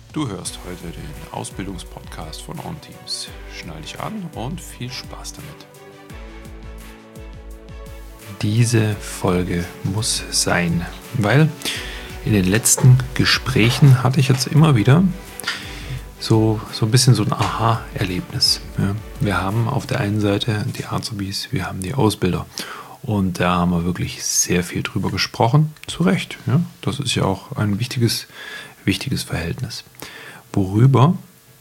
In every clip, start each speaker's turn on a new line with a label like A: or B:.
A: Du hörst heute den Ausbildungspodcast von OnTeams. Schnall dich an und viel Spaß damit. Diese Folge muss sein, weil in den letzten Gesprächen hatte ich jetzt immer wieder so ein bisschen so ein Aha-Erlebnis. Ja, wir haben auf der einen Seite die Azubis, wir haben die Ausbilder. Und da haben wir wirklich sehr viel drüber gesprochen. Zu Recht. Ja? Das ist ja auch ein wichtiges Verhältnis. Worüber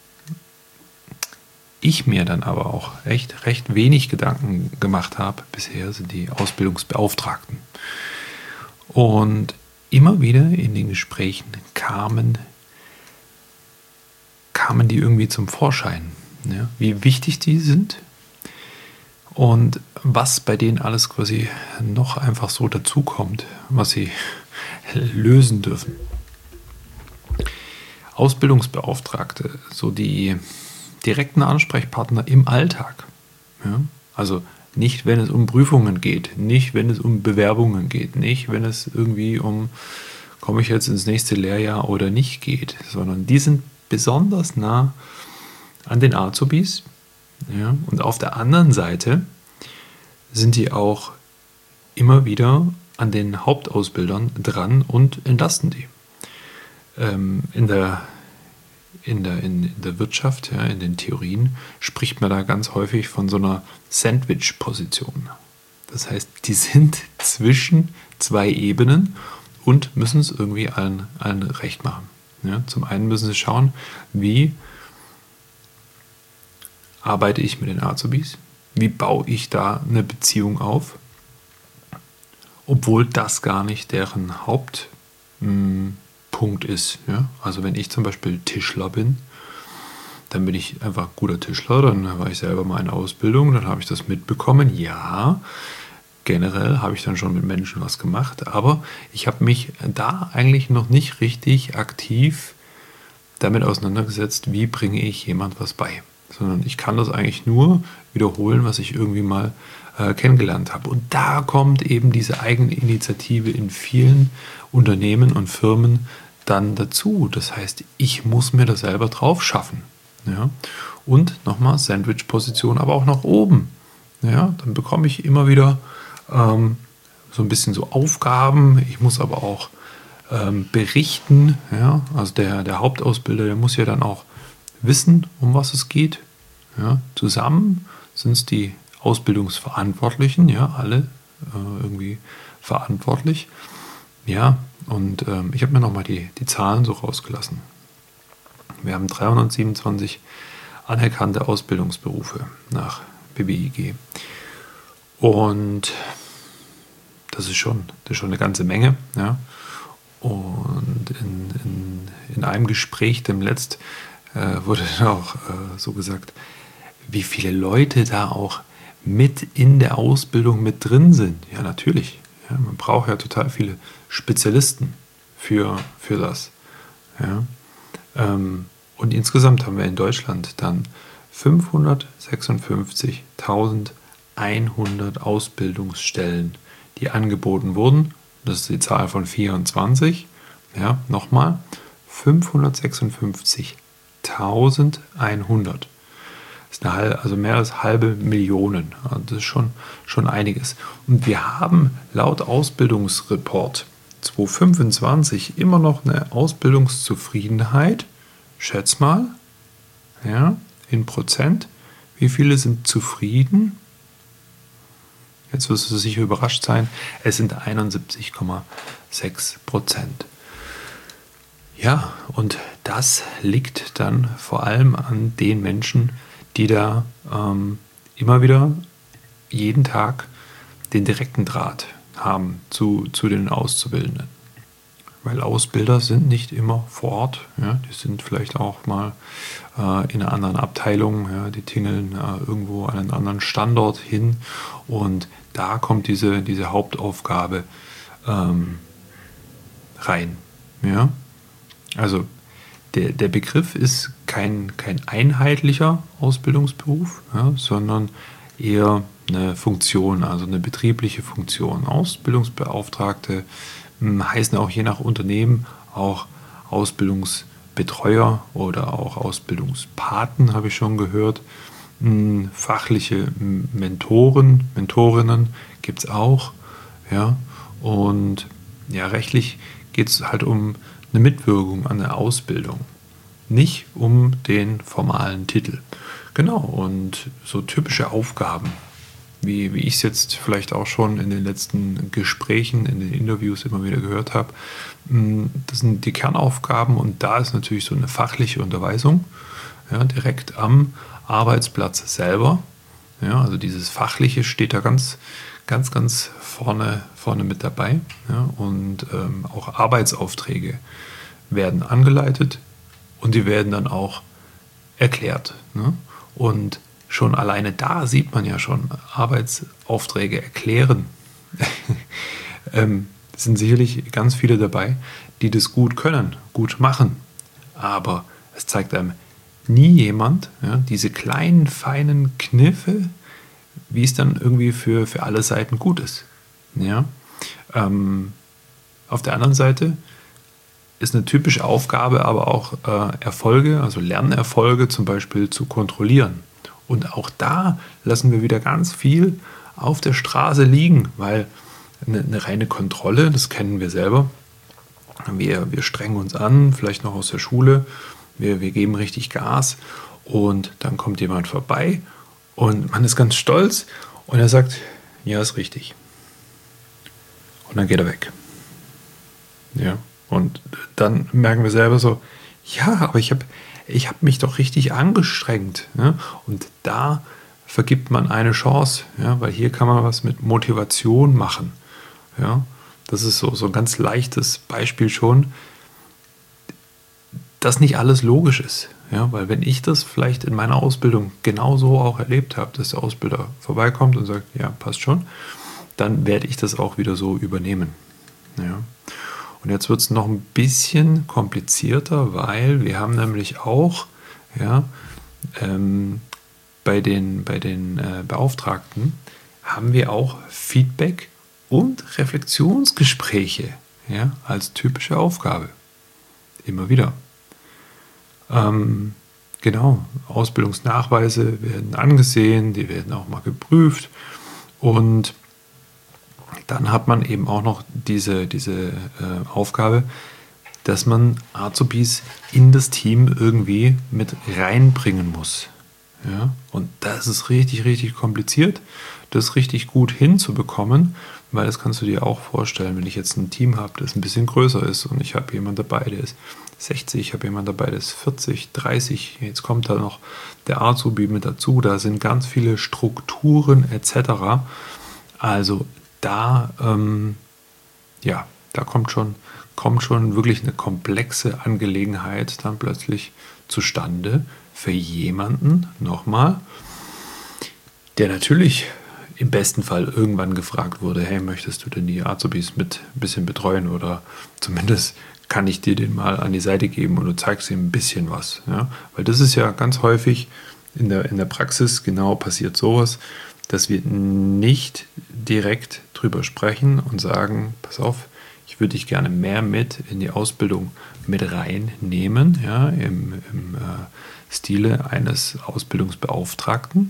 A: ich mir dann aber auch echt recht wenig Gedanken gemacht habe bisher, sind die Ausbildungsbeauftragten. Und immer wieder in den Gesprächen kamen die irgendwie zum Vorschein. Ja? Wie wichtig die sind und was bei denen alles quasi noch einfach so dazukommt, was sie lösen dürfen. Ausbildungsbeauftragte, so die direkten Ansprechpartner im Alltag. Ja? Also nicht, wenn es um Prüfungen geht, nicht, wenn es um Bewerbungen geht, nicht, wenn es irgendwie um, komme ich jetzt ins nächste Lehrjahr oder nicht geht, sondern die sind besonders nah an den Azubis. Ja? Und auf der anderen Seite sind die auch immer wieder an den Hauptausbildern dran und entlasten die. In der Wirtschaft, ja, in den Theorien, spricht man da ganz häufig von so einer Sandwich-Position. Das heißt, die sind zwischen zwei Ebenen und müssen es irgendwie allen recht machen. Ja, zum einen müssen sie schauen, wie arbeite ich mit den Azubis, wie baue ich da eine Beziehung auf, obwohl das gar nicht deren Hauptpunkt ist. Ja? Also wenn ich zum Beispiel Tischler bin, dann bin ich einfach guter Tischler, dann war ich selber mal in Ausbildung, dann habe ich das mitbekommen. Ja, generell habe ich dann schon mit Menschen was gemacht, aber ich habe mich da eigentlich noch nicht richtig aktiv damit auseinandergesetzt, wie bringe ich jemand was bei. Sondern ich kann das eigentlich nur wiederholen, was ich irgendwie mal kennengelernt habe. Und da kommt eben diese Eigeninitiative in vielen Unternehmen und Firmen dann dazu. Das heißt, ich muss mir das selber drauf schaffen. Ja? Und nochmal Sandwich-Position, aber auch nach oben. Ja? Dann bekomme ich immer wieder so ein bisschen so Aufgaben. Ich muss aber auch berichten. Ja? Also der Hauptausbilder, der muss ja dann auch wissen, um was es geht. Ja? Zusammen sind es die Ausbildungsverantwortlichen, ja, alle irgendwie verantwortlich. Ja, und ich habe mir nochmal die Zahlen so rausgelassen. Wir haben 327 anerkannte Ausbildungsberufe nach BBIG. Und das ist schon eine ganze Menge. Ja. Und in einem Gespräch demnächst wurde dann auch so gesagt, wie viele Leute da auch mit in der Ausbildung mit drin sind. Ja, natürlich. Ja, man braucht ja total viele Spezialisten für das. Ja. Und insgesamt haben wir in Deutschland dann 556.100 Ausbildungsstellen, die angeboten wurden. Das ist die Zahl von 24. Ja, nochmal. 556.100. Das ist also mehr als halbe Millionen. Also das ist schon einiges. Und wir haben laut Ausbildungsreport 2025 immer noch eine Ausbildungszufriedenheit. Schätz mal, ja, in Prozent. Wie viele sind zufrieden? Jetzt wirst du sicher überrascht sein. Es sind 71,6%. Ja, und das liegt dann vor allem an den Menschen, die da immer wieder jeden Tag den direkten Draht haben zu den Auszubildenden. Weil Ausbilder sind nicht immer vor Ort. Ja, die sind vielleicht auch mal in einer anderen Abteilung. Ja, die tingeln irgendwo an einen anderen Standort hin. Und da kommt diese Hauptaufgabe rein. Ja? Also der Begriff ist kein einheitlicher Ausbildungsberuf, ja, sondern eher eine Funktion, also eine betriebliche Funktion. Ausbildungsbeauftragte heißen auch je nach Unternehmen auch Ausbildungsbeauftragte. Betreuer oder auch Ausbildungspaten, habe ich schon gehört. Fachliche Mentorinnen gibt es auch. Ja? Und ja, rechtlich geht es halt um eine Mitwirkung an der Ausbildung, nicht um den formalen Titel. Genau, und so typische Aufgaben, wie ich es jetzt vielleicht auch schon in den letzten Gesprächen, in den Interviews immer wieder gehört habe, das sind die Kernaufgaben und da ist natürlich so eine fachliche Unterweisung, ja, direkt am Arbeitsplatz selber. Ja, also dieses Fachliche steht da ganz vorne mit dabei. Ja, und auch Arbeitsaufträge werden angeleitet und die werden dann auch erklärt. Ne? Und schon alleine da sieht man ja schon, Arbeitsaufträge erklären. Es sind sicherlich ganz viele dabei, die das gut können, gut machen. Aber es zeigt einem nie jemand, ja, diese kleinen, feinen Kniffe, wie es dann irgendwie für alle Seiten gut ist. Ja? Auf der anderen Seite ist eine typische Aufgabe aber auch Erfolge, also Lernerfolge zum Beispiel zu kontrollieren. Und auch da lassen wir wieder ganz viel auf der Straße liegen, weil eine reine Kontrolle, das kennen wir selber. Wir strengen uns an, vielleicht noch aus der Schule, wir geben richtig Gas und dann kommt jemand vorbei und man ist ganz stolz und er sagt, ja, ist richtig. Und dann geht er weg. Ja, und dann merken wir selber so, ja, aber ich hab mich doch richtig angestrengt. Ja? Und da vergibt man eine Chance, ja? Weil hier kann man was mit Motivation machen. Ja? Das ist so ein ganz leichtes Beispiel schon, dass nicht alles logisch ist. Ja? Weil wenn ich das vielleicht in meiner Ausbildung genauso auch erlebt habe, dass der Ausbilder vorbeikommt und sagt, ja, passt schon, dann werde ich das auch wieder so übernehmen. Ja? Und jetzt wird es noch ein bisschen komplizierter, weil wir haben nämlich auch bei den Beauftragten haben wir auch Feedback und Reflexionsgespräche, ja, als typische Aufgabe. Immer wieder. Genau, Ausbildungsnachweise werden angesehen, die werden auch mal geprüft und dann hat man eben auch noch diese Aufgabe, dass man Azubis in das Team irgendwie mit reinbringen muss. Ja? Und das ist richtig, richtig kompliziert, das richtig gut hinzubekommen, weil das kannst du dir auch vorstellen, wenn ich jetzt ein Team habe, das ein bisschen größer ist und ich habe jemanden dabei, der ist 60, ich habe jemanden dabei, der ist 40, 30, jetzt kommt da noch der Azubi mit dazu, da sind ganz viele Strukturen etc. Also da, da kommt schon wirklich eine komplexe Angelegenheit dann plötzlich zustande für jemanden, nochmal, der natürlich im besten Fall irgendwann gefragt wurde, hey, möchtest du denn die Azubis mit ein bisschen betreuen oder zumindest kann ich dir den mal an die Seite geben und du zeigst ihm ein bisschen was. Ja? Weil das ist ja ganz häufig in der Praxis genau passiert sowas, dass wir nicht direkt drüber sprechen und sagen, pass auf, ich würde dich gerne mehr mit in die Ausbildung mit reinnehmen, ja, im Stile eines Ausbildungsbeauftragten,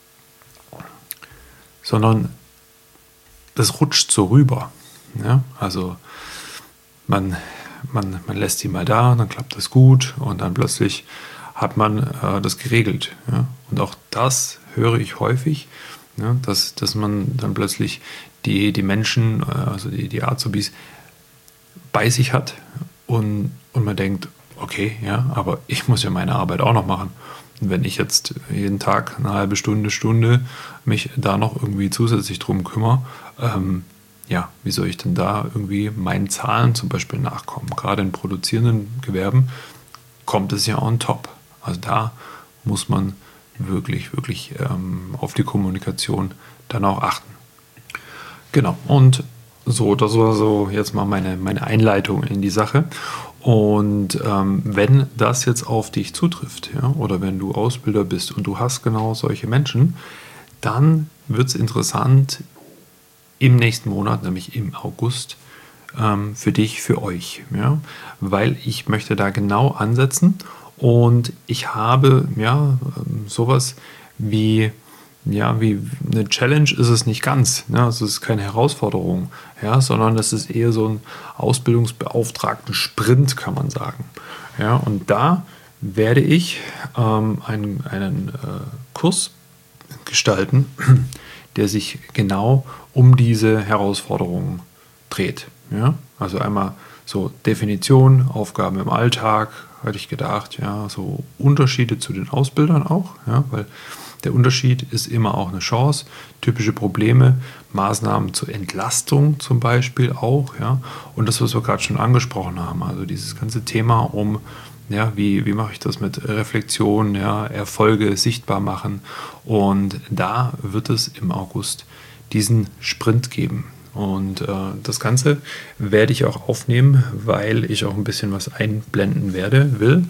A: sondern das rutscht so rüber. Ja? Also man lässt sie mal da, dann klappt das gut und dann plötzlich hat man das geregelt. Ja? Und auch das höre ich häufig, ja, dass man dann plötzlich die Menschen, also die Azubis, bei sich hat und man denkt, okay, ja, aber ich muss ja meine Arbeit auch noch machen. Und wenn ich jetzt jeden Tag eine halbe Stunde mich da noch irgendwie zusätzlich drum kümmere, ja, wie soll ich denn da irgendwie meinen Zahlen zum Beispiel nachkommen? Gerade in produzierenden Gewerben kommt es ja on top. Also da muss man wirklich auf die Kommunikation dann auch achten. Genau, und so, das war so jetzt mal meine Einleitung in die Sache. Und wenn das jetzt auf dich zutrifft, ja, oder wenn du Ausbilder bist und du hast genau solche Menschen, dann wird es interessant im nächsten Monat, nämlich im August, für dich, für euch. Ja? Weil ich möchte da genau ansetzen und ich habe sowas wie wie eine Challenge ist es nicht ganz. Ne? Also es ist keine Herausforderung, ja, sondern es ist eher so ein ausbildungsbeauftragten Sprint, kann man sagen. Ja, und da werde ich einen Kurs gestalten, der sich genau um diese Herausforderungen dreht. Ja? Also einmal so Definition, Aufgaben im Alltag, hatte ich gedacht, ja, so Unterschiede zu den Ausbildern auch, ja, weil der Unterschied ist immer auch eine Chance, typische Probleme, Maßnahmen zur Entlastung zum Beispiel auch, ja, und das, was wir gerade schon angesprochen haben, also dieses ganze Thema um, ja, wie mache ich das mit Reflexion, ja, Erfolge sichtbar machen, und da wird es im August diesen Sprint geben. Und das Ganze werde ich auch aufnehmen, weil ich auch ein bisschen was einblenden will.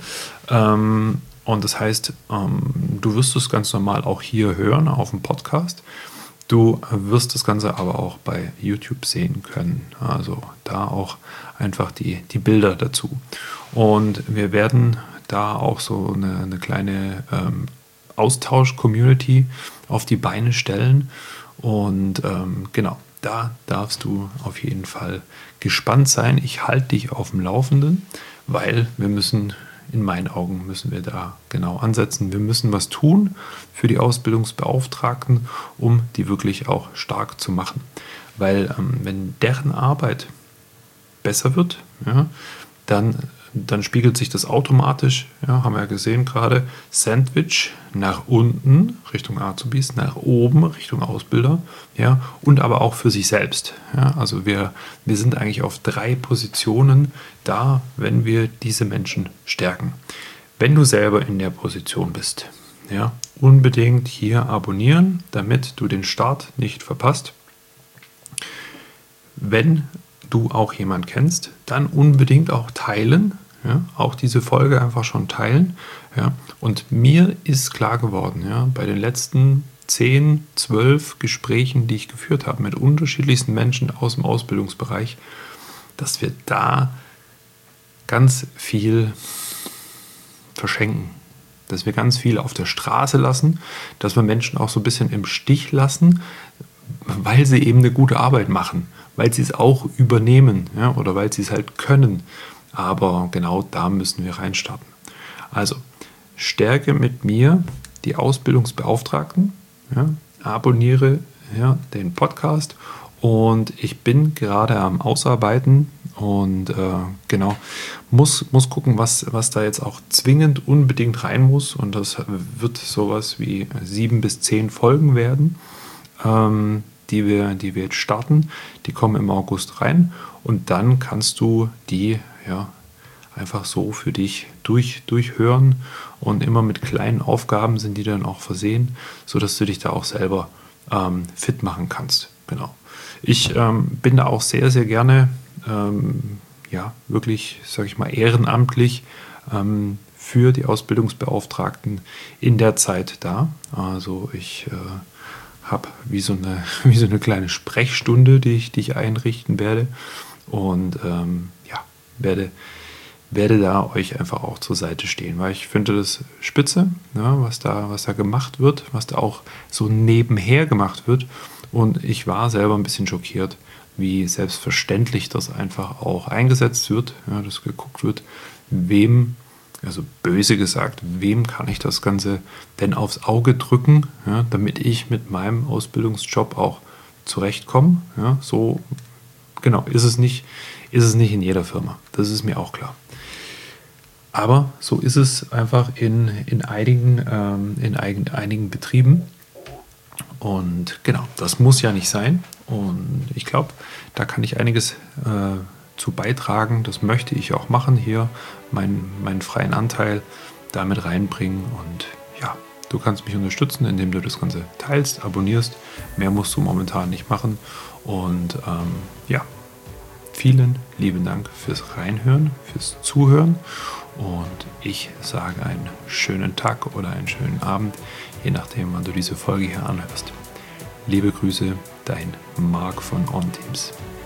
A: Und das heißt, du wirst es ganz normal auch hier hören auf dem Podcast. Du wirst das Ganze aber auch bei YouTube sehen können. Also da auch einfach die Bilder dazu. Und wir werden da auch so eine kleine Austausch-Community auf die Beine stellen. Und genau, da darfst du auf jeden Fall gespannt sein. Ich halte dich auf dem Laufenden, weil in meinen Augen müssen wir da genau ansetzen. Wir müssen was tun für die Ausbildungsbeauftragten, um die wirklich auch stark zu machen. Weil wenn deren Arbeit besser wird, ja, dann spiegelt sich das automatisch, ja, haben wir ja gesehen gerade, Sandwich nach unten Richtung Azubis, nach oben Richtung Ausbilder, ja, und aber auch für sich selbst. Ja, also wir sind eigentlich auf 3 Positionen da, wenn wir diese Menschen stärken. Wenn du selber in der Position bist, ja, unbedingt hier abonnieren, damit du den Start nicht verpasst. Wenn du auch jemanden kennst, dann unbedingt auch teilen. Ja, auch diese Folge einfach schon teilen. Ja. Und mir ist klar geworden, ja, bei den letzten 10, 12 Gesprächen, die ich geführt habe mit unterschiedlichsten Menschen aus dem Ausbildungsbereich, dass wir da ganz viel verschenken. Dass wir ganz viel auf der Straße lassen, dass wir Menschen auch so ein bisschen im Stich lassen, weil sie eben eine gute Arbeit machen, weil sie es auch übernehmen, ja, oder weil sie es halt können. Aber genau da müssen wir reinstarten. Also stärke mit mir die Ausbildungsbeauftragten, ja, abonniere den Podcast, und ich bin gerade am Ausarbeiten und muss gucken, was da jetzt auch zwingend unbedingt rein muss, und das wird sowas wie 7 bis 10 Folgen werden, die wir jetzt starten. Die kommen im August rein, und dann kannst du die einfach so für dich durchhören, und immer mit kleinen Aufgaben sind die dann auch versehen, sodass du dich da auch selber fit machen kannst. Genau. Ich bin da auch sehr, sehr gerne wirklich, sage ich mal, ehrenamtlich für die Ausbildungsbeauftragten in der Zeit da. Also ich habe wie so eine kleine Sprechstunde, die ich einrichten werde, und werde da euch einfach auch zur Seite stehen, weil ich finde das spitze, ja, was da gemacht wird, was da auch so nebenher gemacht wird, und ich war selber ein bisschen schockiert, wie selbstverständlich das einfach auch eingesetzt wird, ja, dass geguckt wird, also böse gesagt, wem kann ich das Ganze denn aufs Auge drücken, ja, damit ich mit meinem Ausbildungsjob auch zurechtkomme. Ja, so genau ist es nicht in jeder Firma. Das ist mir auch klar. Aber so ist es einfach in einigen Betrieben. Und genau, das muss ja nicht sein. Und ich glaube, da kann ich einiges zu beitragen. Das möchte ich auch machen, hier meinen freien Anteil damit reinbringen. Und ja, du kannst mich unterstützen, indem du das Ganze teilst, abonnierst. Mehr musst du momentan nicht machen. Und vielen lieben Dank fürs Reinhören, fürs Zuhören. Und ich sage einen schönen Tag oder einen schönen Abend, je nachdem, wann du diese Folge hier anhörst. Liebe Grüße, dein Marc von OnTeams.